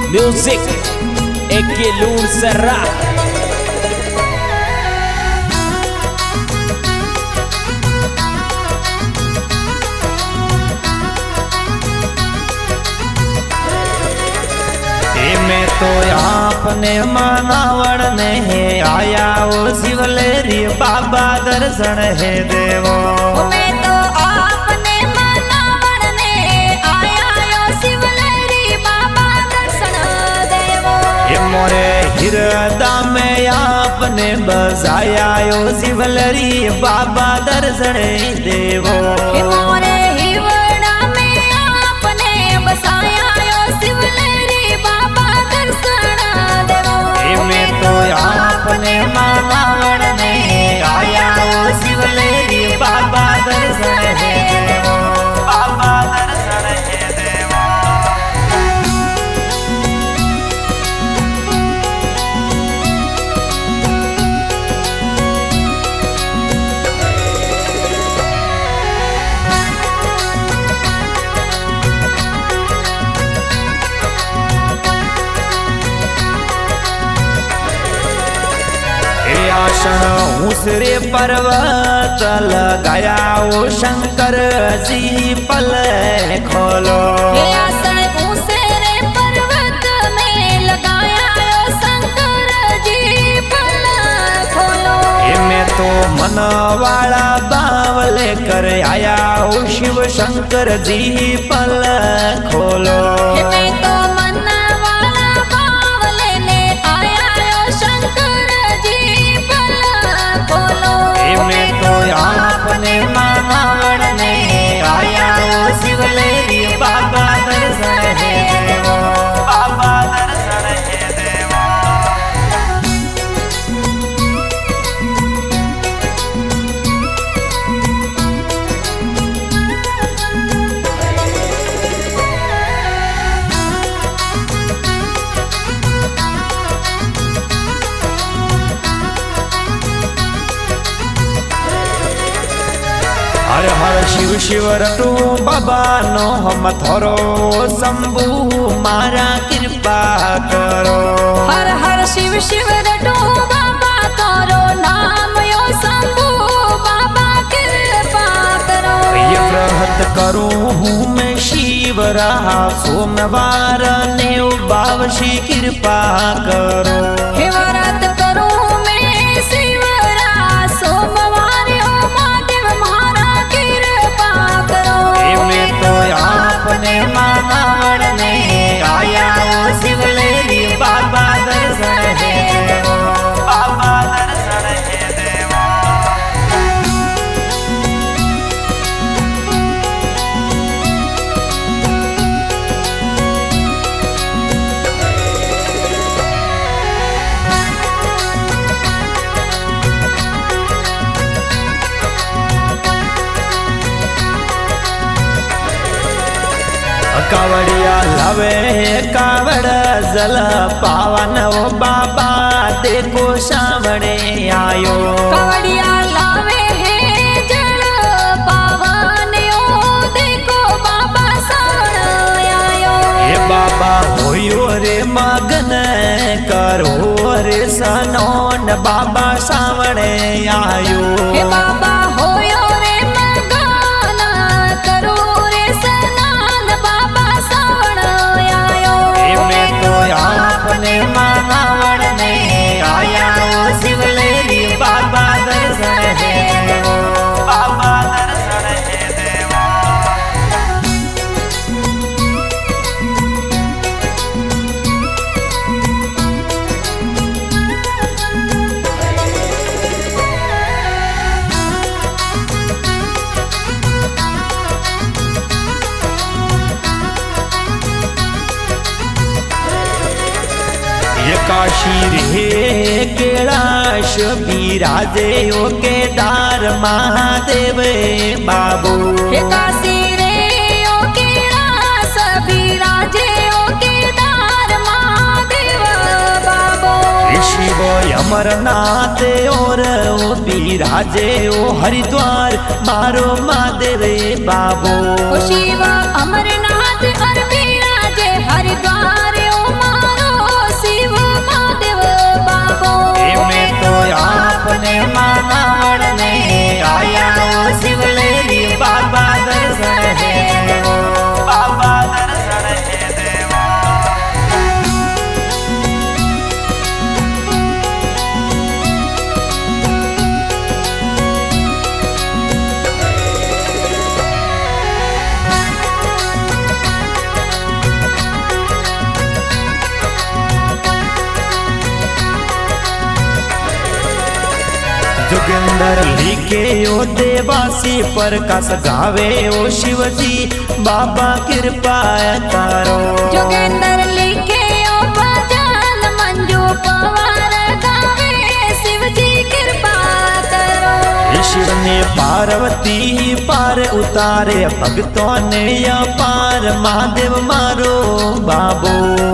Music एक लूर सर्रा मैं तो आपने मानावण ने आया ओ शिवलेरी बाबा दर्शन है देवो। मैं तो आपने मानावण ने आया ओ शिवलेरी बाबा दर्शन देवो। ये मोरे हिरदा में आपने बसाया ओ शिवलेरी बाबा दर्शन देवो। मोरे हिवड़ा में आपने बसाया ओ शिवलेरी बाबा दर्शन देवो। मैं तो आपने मानावण ने आया ओ शिवलेरी बाबा दर्शन है देवो। बाबा दर्शन है देवो। आसन उसरे पर्वत लगाया ओ शंकर जी पल खोलो। आसन उसरे पर्वत में लगाया ओ शंकर जी पल खोलो। मैं तो मन वाला बाव लेकर आया ओ शिव शंकर जी पल खोलो। मैं तो मन वाला बाव लेने आया ओ शंकर जी पल खोलो। मैं तो आपने मानावण ने आया ओ शिवलेरी बाबा दर्शन है देवो। बाबा दर्शन है देवो। हर हर शिव शिव रटू बाबा नो हम थोरो शंभु मारा कृपा करो। हर हर शिव शिव रटो बाबा तोरो नाम यो शंभु बाबा कृपा करो। ये व्रत करूं हूँ मैं शिव रहा सोमवार ने बावशी कृपा करो। हे व्रत करूं मैं शिवरा सोमवार ओ महादेव मारा कृपा करो। मैं तो आपने मानावण ने आया ओ शिवलेरी बाबा दर्शन है देवो। बाबा दर्शन है देवो। कावड़िया लावे कावड़ जल पावन ओ बाबा देखो सावणे आयो। कावड़िया लावे है जल पावन ओ देखो बाबा सावण आयो। हे बाबा होयो रे मगन करो रे सनोन बाबा सावणे आयो। हे बाबा होयो रे मगन करो रे सनान बाबा सावण आयो। मैं तो आपने मानावण ने आया ओ शिवलेरी बाबा दर्शन है देवो। बाबा दर्शन है देवो। ये काशी रे कैलाश बिराजे ओ केदार महादेव बाबू। हे काशी रे ओ कैलाश बिराजे ओ केदार महादेव बाबो। शिव अमरनाथ और ओ बिराजे ओ हरिद्वार मारो महादेव बाबू। शिव अमरनाथ और बिराजे हरिद्वार ओ मावड़ ने आया ओ शिवलेरी बाबा दर्शन है देवो बाबा दर्शन है देवा। जोगिंदर लिखे ओ देवासी प्रकाश गावे ओ शिवजी बाबा कृपा तारो। जोगिंदर लिखे ओ भजन मंजू पवार गावे शिवजी कृपा करो। ईश्वर ने पार्वती पार उतारे भक्तों ने अपार महादेव मारो बाबो।